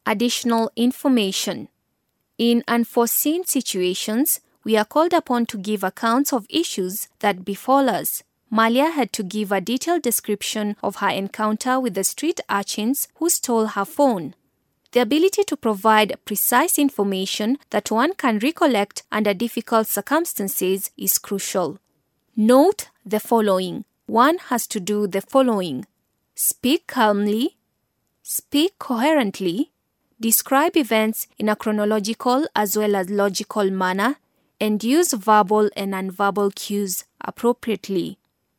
Additional information. In unforeseen situations, we are called upon to give accounts of issues that befall us. Malia had to give a detailed description of her encounter with the street urchins who stole her phone. The ability to provide precise information that one can recollect under difficult circumstances is crucial. Note the following. One has to do the following: speak calmly, speak coherently, describe events in a chronological as well as logical manner, and use verbal and nonverbal cues appropriately.